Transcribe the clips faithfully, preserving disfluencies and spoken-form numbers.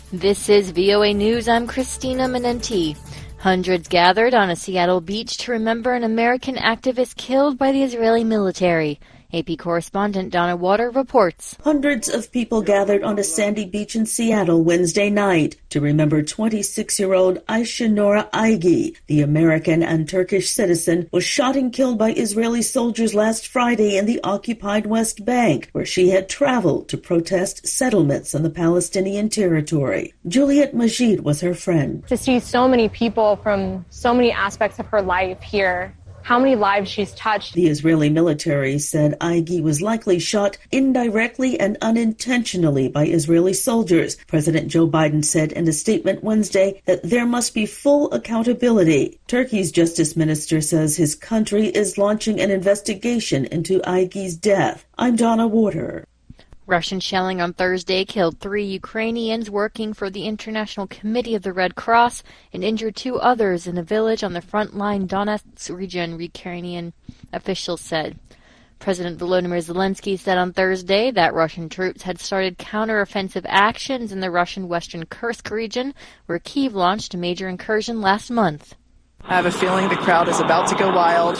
This is V O A News. I'm Christina Menenti. Hundreds gathered on a Seattle beach to remember an American activist killed by the Israeli military. A P correspondent Donna Water reports. Hundreds of people gathered on a sandy beach in Seattle Wednesday night to remember twenty-six-year-old Aisha Nora Aigi. The American and Turkish citizen was shot and killed by Israeli soldiers last Friday in the occupied West Bank, where she had traveled to protest settlements on the Palestinian territory. Juliet Majid was her friend. To see so many people from so many aspects of her life here, how many lives she's touched. The Israeli military said Aigi was likely shot indirectly and unintentionally by Israeli soldiers. President Joe Biden said in a statement Wednesday that there must be full accountability. Turkey's justice minister says his country is launching an investigation into Aigi's death. I'm Donna Water. Russian shelling on Thursday killed three Ukrainians working for the International Committee of the Red Cross and injured two others in a village on the front line Donetsk region, Ukrainian officials said. President Volodymyr Zelensky said on Thursday that Russian troops had started counteroffensive actions in the Russian western Kursk region, where Kyiv launched a major incursion last month. I have a feeling the crowd is about to go wild.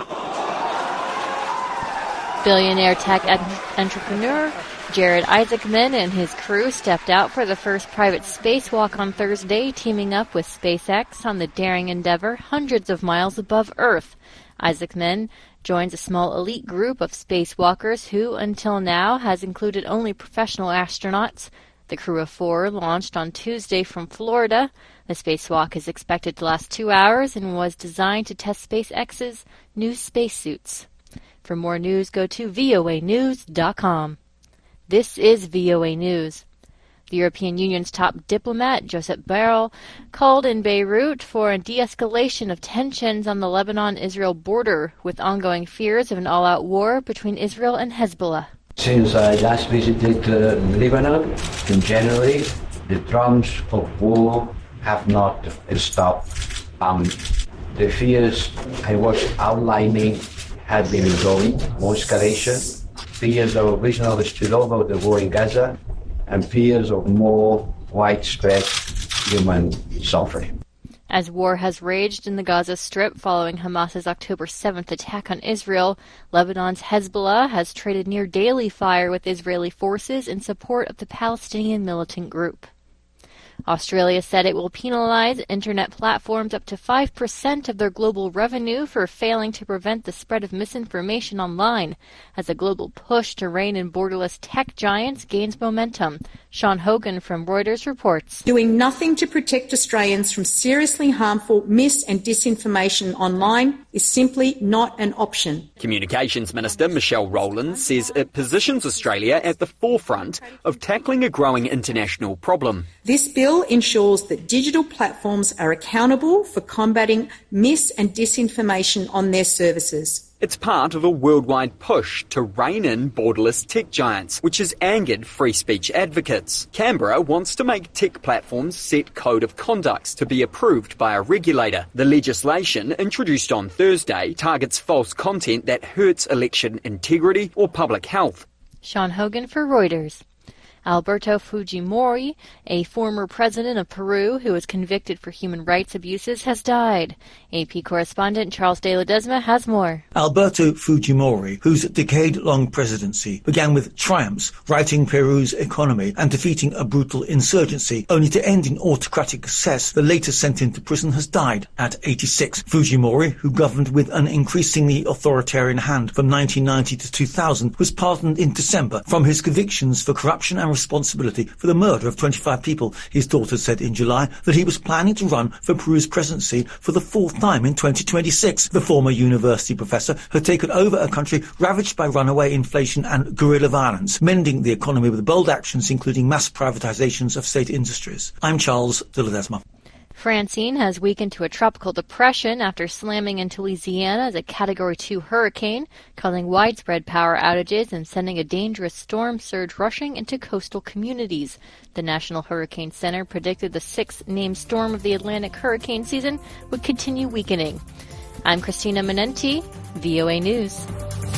Billionaire tech entrepreneur Jared Isaacman and his crew stepped out for the first private spacewalk on Thursday, teaming up with SpaceX on the daring endeavor hundreds of miles above Earth. Isaacman joins a small elite group of spacewalkers who, until now, has included only professional astronauts. The crew of four launched on Tuesday from Florida. The spacewalk is expected to last two hours and was designed to test SpaceX's new spacesuits. For more news, go to V O A news dot com. This is V O A News. The European Union's top diplomat, Josep Borrell, called in Beirut for a de-escalation of tensions on the Lebanon-Israel border, with ongoing fears of an all-out war between Israel and Hezbollah. Since I last visited uh, Lebanon in January, the drums of war have not stopped. Um, the fears I was outlining have been growing, more escalation. Fears of regional spillover of the war in Gaza, and fears of more widespread human suffering. As war has raged in the Gaza Strip following Hamas's October seventh attack on Israel, Lebanon's Hezbollah has traded near daily fire with Israeli forces in support of the Palestinian militant group. Australia said it will penalize internet platforms up to five percent of their global revenue for failing to prevent the spread of misinformation online, as a global push to rein in borderless tech giants gains momentum. Sean Hogan from Reuters reports. Doing nothing to protect Australians from seriously harmful mis- and disinformation online is simply not an option. Communications Minister Michelle Rowland says it positions Australia at the forefront of tackling a growing international problem. This bill ensures that digital platforms are accountable for combating mis- and disinformation on their services. It's part of a worldwide push to rein in borderless tech giants, which has angered free speech advocates. Canberra wants to make tech platforms set code of conducts to be approved by a regulator. The legislation, introduced on Thursday, targets false content that hurts election integrity or public health. Sean Hogan for Reuters. Alberto Fujimori, a former president of Peru who was convicted for human rights abuses, has died. A P correspondent Charles de Ledesma has more. Alberto Fujimori, whose decade-long presidency began with triumphs righting Peru's economy and defeating a brutal insurgency, only to end in autocratic success, the later sent into prison, has died at eighty-six. Fujimori, who governed with an increasingly authoritarian hand from nineteen ninety to two thousand, was pardoned in December from his convictions for corruption and responsibility for the murder of twenty-five people. His daughter said in July that he was planning to run for Peru's presidency for the fourth time in twenty twenty-six. The former university professor had taken over a country ravaged by runaway inflation and guerrilla violence, mending the economy with bold actions including mass privatizations of state industries. I'm Charles de Ledesma. Francine has weakened to a tropical depression after slamming into Louisiana as a Category two hurricane, causing widespread power outages and sending a dangerous storm surge rushing into coastal communities. The National Hurricane Center predicted the sixth named storm of the Atlantic hurricane season would continue weakening. I'm Christina Menenti, V O A News.